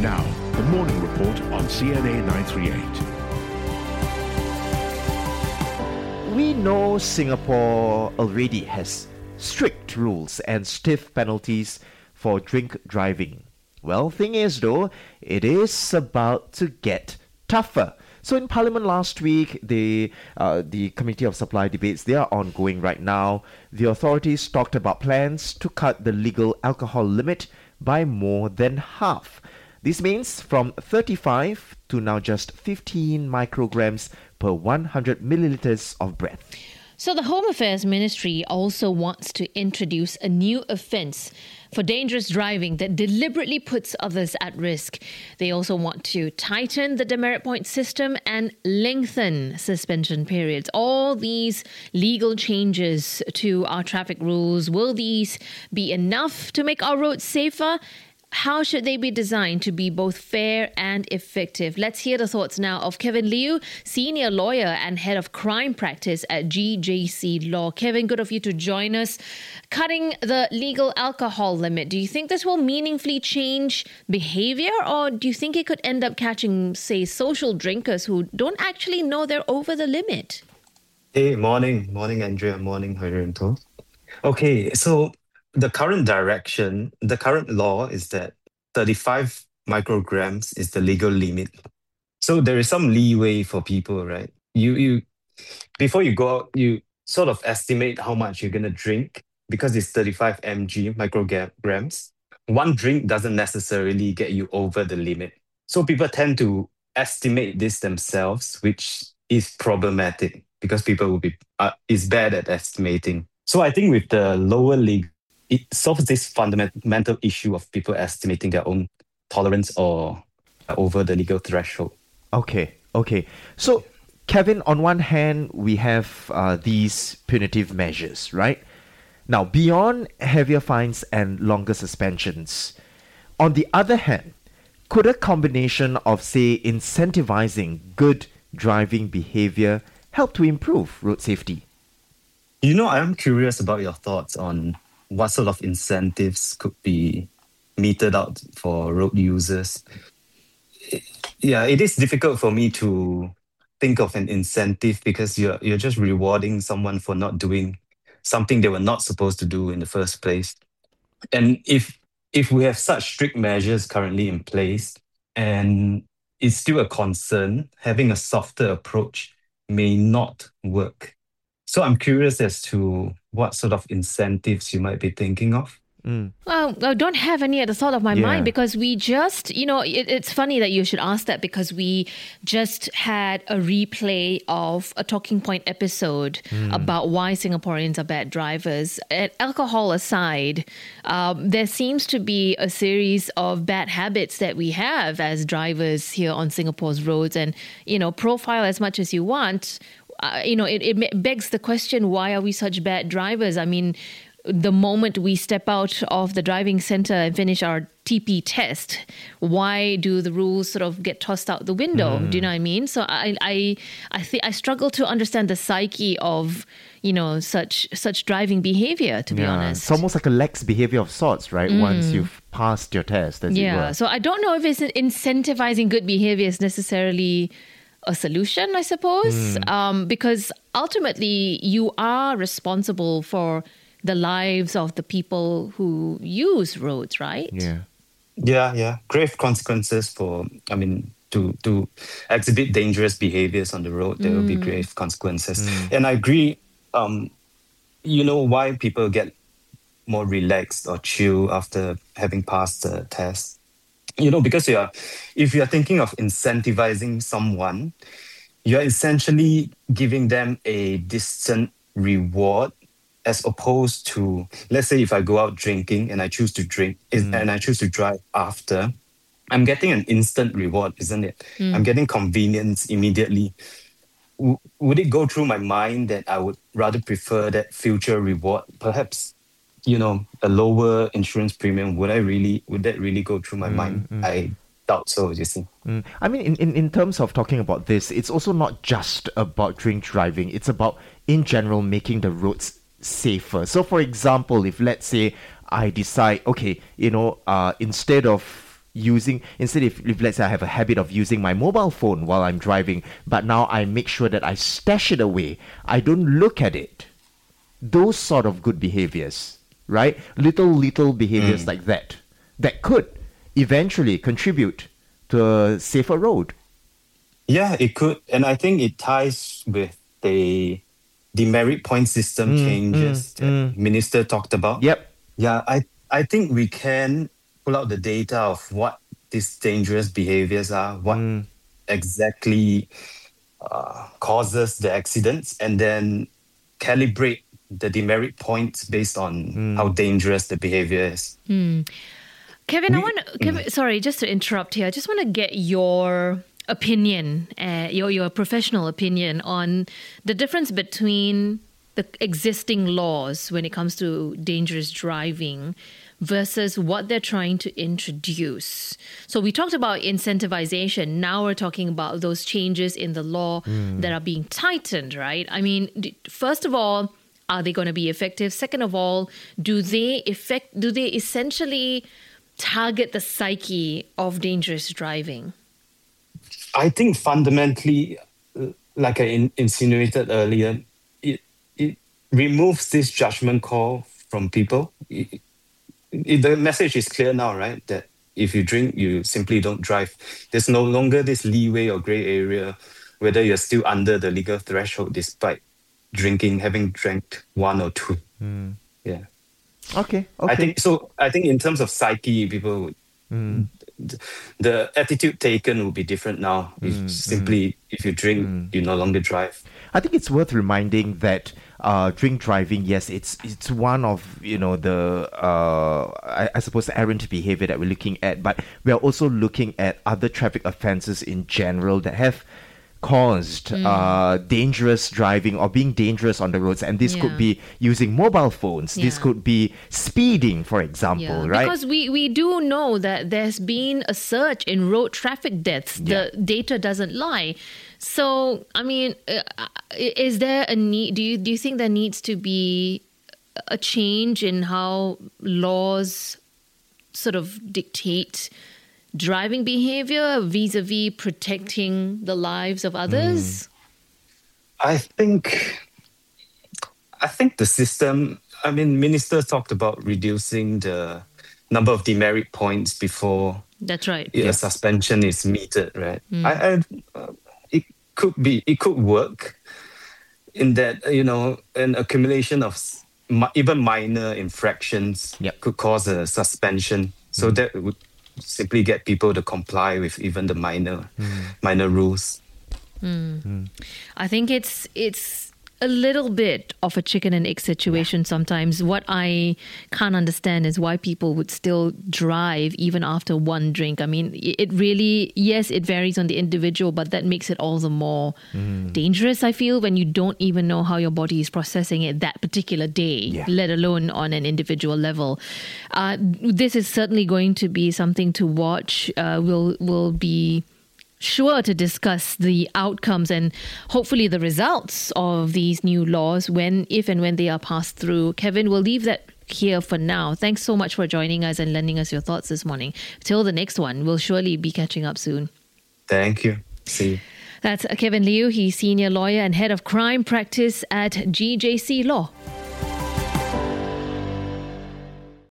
Now, the morning report on CNA 938. We know Singapore already has strict rules and stiff penalties for drink driving. Well, thing is though, it is about to get tougher. So in Parliament last week, the Committee of Supply debates, they are ongoing right now. The authorities talked about plans to cut the legal alcohol limit by more than half. This means from 35 to now just 15 micrograms per 100 milliliters of breath. So the Home Affairs Ministry also wants to introduce a new offence for dangerous driving that deliberately puts others at risk. They also want to tighten the demerit point system and lengthen suspension periods. All these legal changes to our traffic rules, will these be enough to make our roads safer? How should they be designed to be both fair and effective? Let's hear the thoughts now of Kevin Liu, senior lawyer and head of crime practice at GJC Law. Kevin, good of you to join us. Cutting the legal alcohol limit, do you think this will meaningfully change behavior, or do you think it could end up catching, say, social drinkers who don't actually know they're over the limit? Hey, morning, Andrea, morning, Haryanto. Okay, so the current law is that 35 micrograms is the legal limit. So there is some leeway for people, right? You before you go out, you sort of estimate how much you're gonna drink because it's 35 micrograms. One drink doesn't necessarily get you over the limit. So people tend to estimate this themselves, which is problematic because people is bad at estimating. So I think with the lower legal, it solves this fundamental issue of people estimating their own tolerance or over the legal threshold. Okay. So, Kevin, on one hand, we have these punitive measures, right? Now, beyond heavier fines and longer suspensions, on the other hand, could a combination of, say, incentivizing good driving behavior help to improve road safety? I am curious about your thoughts on what sort of incentives could be meted out for road users. Yeah, it is difficult for me to think of an incentive because you're just rewarding someone for not doing something they were not supposed to do in the first place. And if we have such strict measures currently in place and it's still a concern, having a softer approach may not work. So I'm curious as to what sort of incentives you might be thinking of. Well, I don't have any at the thought of my mind because we just, it's funny that you should ask that because we just had a replay of a Talking Point episode about why Singaporeans are bad drivers. Alcohol aside, there seems to be a series of bad habits that we have as drivers here on Singapore's roads, and, profile as much as you want. It begs the question, why are we such bad drivers? I mean, the moment we step out of the driving center and finish our TP test, why do the rules sort of get tossed out the window? Do you know what I mean? So I think I struggle to understand the psyche of, such driving behavior, to be honest. It's almost like a lax behavior of sorts, right? Once you've passed your test, as it were. So I don't know if it's incentivizing good behavior is necessarily a solution, I suppose, because ultimately you are responsible for the lives of the people who use roads, right? Yeah. Grave consequences to exhibit dangerous behaviors on the road. There will be grave consequences. And I agree, why people get more relaxed or chill after having passed the test. Because if you're thinking of incentivizing someone, you're essentially giving them a distant reward as opposed to, let's say if I go out drinking and I choose to drink and I choose to drive after, I'm getting an instant reward, isn't it? I'm getting convenience immediately. Would it go through my mind that I would rather prefer that future reward? Perhaps, a lower insurance premium, would that really go through my mind? I doubt so, you see. I mean, in terms of talking about this, it's also not just about drink driving. It's about, in general, making the roads safer. So, for example, if let's say I decide, okay, instead of instead if let's say I have a habit of using my mobile phone while I'm driving, but now I make sure that I stash it away. I don't look at it. Those sort of good behaviors, right? Little behaviors like that could eventually contribute to a safer road. Yeah, it could. And I think it ties with the demerit point system changes that Minister talked about. Yep. Yeah, I think we can pull out the data of what these dangerous behaviors are, what exactly causes the accidents, and then calibrate the demerit points based on how dangerous the behavior is. Kevin, sorry, just to interrupt here. I just want to get your opinion, your professional opinion on the difference between the existing laws when it comes to dangerous driving versus what they're trying to introduce. So we talked about incentivization. Now we're talking about those changes in the law that are being tightened, right? I mean, first of all, are they going to be effective? Second of all, do they essentially target the psyche of dangerous driving? I think fundamentally, like I insinuated earlier, it removes this judgment call from people. The message is clear now, right? That if you drink, you simply don't drive. There's no longer this leeway or gray area, whether you're still under the legal threshold despite having drank one or two. Yeah. Okay. I think in terms of psyche, people would, the attitude taken will be different now. If you drink, you no longer drive. I think it's worth reminding that drink driving, yes, it's one of the I suppose errant behavior that we're looking at, but we are also looking at other traffic offences in general that have caused dangerous driving or being dangerous on the roads, and this could be using mobile phones. This could be speeding, for example, right? Because we do know that there's been a surge in road traffic deaths. The data doesn't lie. So, I mean, is there a need? Do you think there needs to be a change in how laws sort of dictate driving behavior vis-a-vis protecting the lives of others? I think the system, ministers talked about reducing the number of demerit points before that's right. A suspension is meted, right? It could work in that, an accumulation of even minor infractions could cause a suspension. So that would simply get people to comply with even the minor rules. I think it's a little bit of a chicken and egg situation sometimes. What I can't understand is why people would still drive even after one drink. I mean, it really, yes, it varies on the individual, but that makes it all the more dangerous, I feel, when you don't even know how your body is processing it that particular day, let alone on an individual level. This is certainly going to be something to watch. We'll be sure to discuss the outcomes and hopefully the results of these new laws if and when they are passed through. Kevin, we'll leave that here for now. Thanks so much for joining us and lending us your thoughts this morning. Till the next one, we'll surely be catching up soon. Thank you. See you. That's Kevin Liu. He's senior lawyer and head of crime practice at GJC Law.